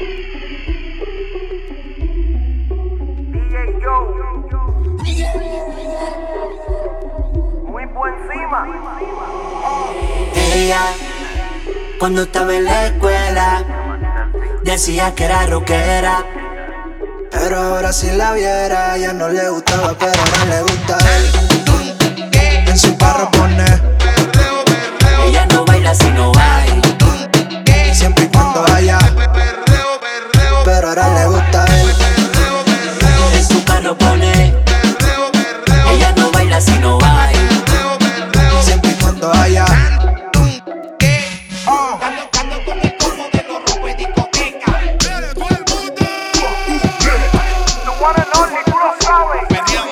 Muy por encima. Ella, cuando estaba en la escuela, decía que era rockera. Pero ahora si la viera, ya no le gustaba, pero ahora le gusta a él. En su carro pone Ella no baila si no hay. siempre y cuando haya, pero ahora le gusta a él. En su carro pone ella no baila si no hay. Siempre y cuando haya. The one and only, tú lo sabes.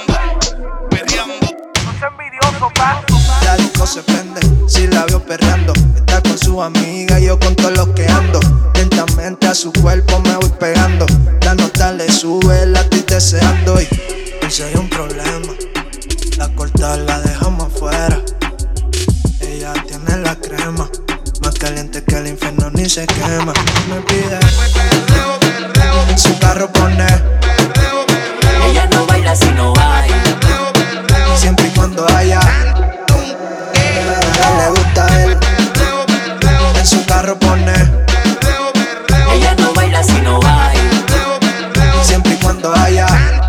No seas envidioso, pa. La disco se prende, si la veo perreando. Está con su amiga y yo con todos los que ando. Lentamente a su cuerpo me voy pegando. La nota le sube, la estoy deseando. Y si hay un problema, la corta la dejamos afuera. Ella tiene la crema, más caliente que el infierno ni se quema. Me pide en su carro pone Ella no baila si no hay. siempre y cuando haya, pero a ella le gusta a él. En su carro pone Ella no baila si no hay. siempre y cuando haya.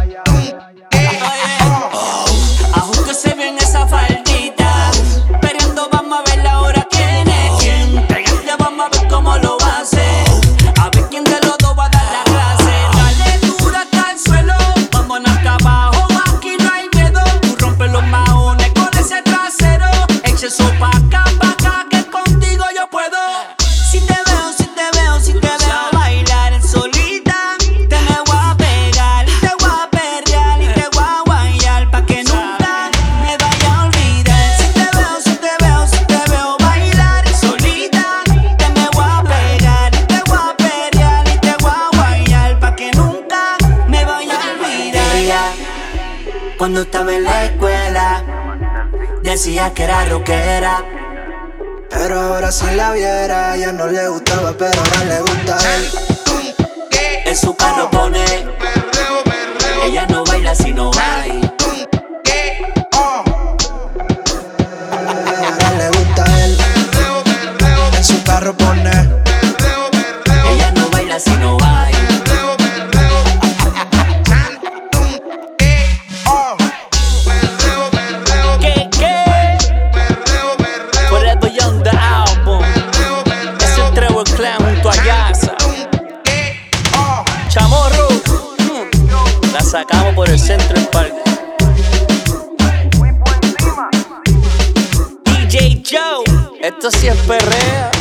Ajústese bien esa faldita. Perreando vamos a ver ahora quién es quién. Pégate, vamos a ver cómo lo hace. A ver quién de los dos va a dar la clase. Dale dura hasta el suelo. Vámonos acá abajo, aquí no hay miedo. Tú rompes los maones con ese trasero. Exceso pa' acá, que contigo yo puedo. Si te veo bailar en solita, te me voy a pegar y te voy a perrear y te voy a guayar pa' que nunca me vaya a olvidar. Si te veo bailar en solita, te me voy a pegar y te voy a perrear y te voy a guayar pa' que nunca me vaya a olvidar. Ella, cuando estaba en la escuela, decía que era rockera. Pero ahora si la viera, ya no le gustaba, pero ahora le gusta a él. En su carro pone ella no baila si no hay. Ahora le gusta a él. En su carro pone Ella no baila si no hay. ¿Qué? Forever Young the album. Es el Trevor Clan junto a Yasa. Chamorro, la sacamos por el centro del parque. Muy por encima. DJ Joe, esto sí es perrea.